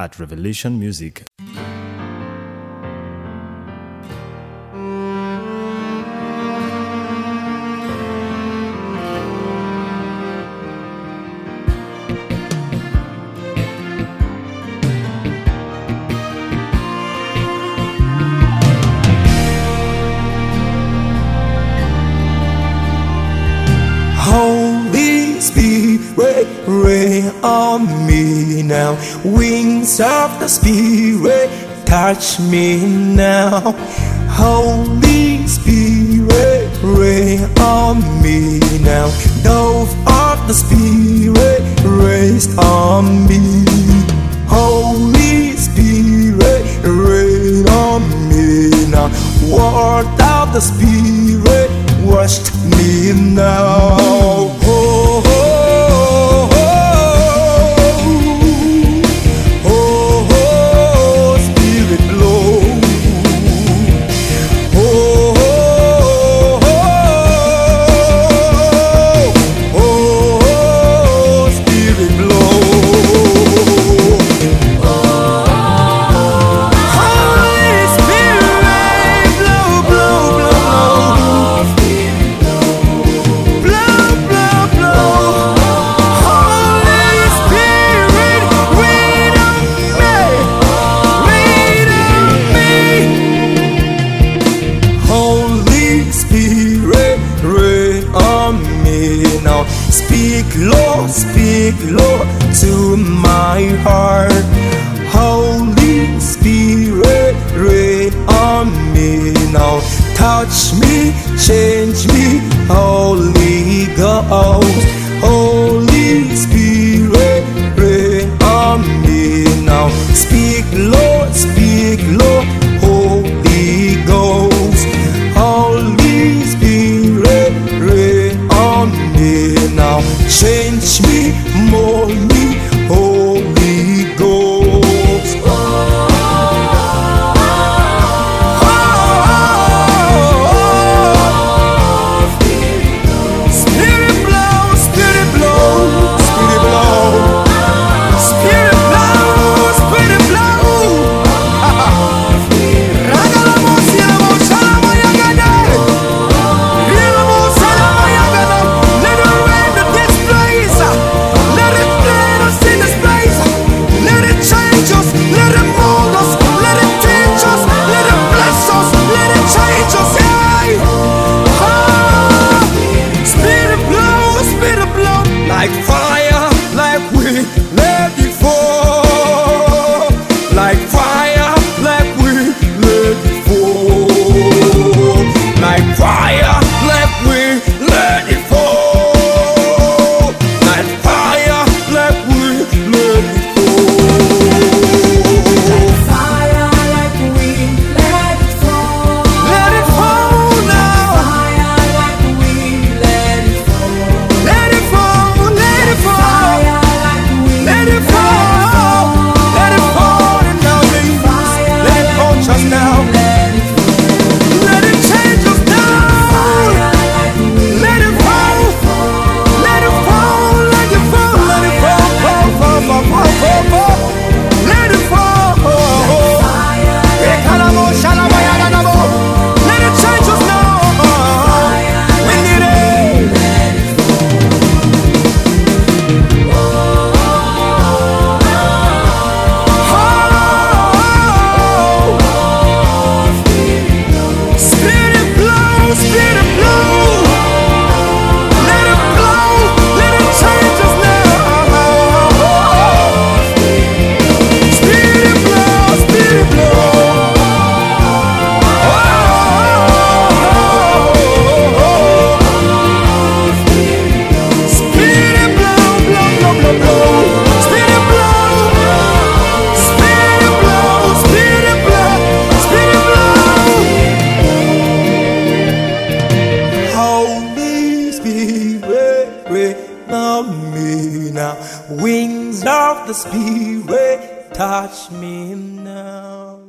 at Revelation Music. Holy Spirit, rain on me now. Wings of the Spirit, touch me now. Holy Spirit, rain on me now. Dove of the Spirit, rest on me. Holy Spirit, rain on me now. Word of the Spirit, washed me now. Oh, oh, oh, oh, oh, oh, Spirit blow. Oh, oh, oh, oh, Spirit blow. Holy Spirit, blow, blow, blow. Speak, Lord, to my heart. Holy Spirit, rain on me now. Touch me, change me, Holy Ghost. Holy Spirit, rain on me now. Speak, Lord, Holy Ghost. Holy Spirit, rain on me now. Change me, mold me, Holy Ghost. Oh, oh, oh, oh. Spirit blow, Spirit blow, Spirit blow, Spirit blow, Spirit blow. Ragalamo, silamo, shalamo, yagada. Rilamo, salamo, yagada. Let it rain in this place. Let it clean us in this place. Let it change us. Let it mold us. Let it teach us. Let it bless us. Let it change us. Hey. Ah. Spirit blow, like fire, like wind, let it fall. Like fire, like wind, let it fall. Like fire, like wind, let it fall. Like fire, like wind, let it fall. Like fire, like wind, let it fall. Let it fall now. Fire, like wind, let it fall. Let it fall, let it fall. Fire, like wind, Let it fall, let it fall and now leave us. Fire, Let it touch us now. let it fall. Let it change us now. Fire, like wind, Let it fall, let it fall, let it fall, let it fall, fall, fall, fall, fall, fall, fall. Let it fall. fire, Ekalamo, shalamo, yaganamo. Let it change us now. We need it. Spirit blow, Spirit blow. Let it blow, let it change us now. Spirit blow, Spirit blow. Spirit blow, blow, blow, blow, blow. Spirit blow, Spirit blow, Spirit blow, Spirit blow. Holy Spirit, rain on me now. Wings of the Spirit, touch me now.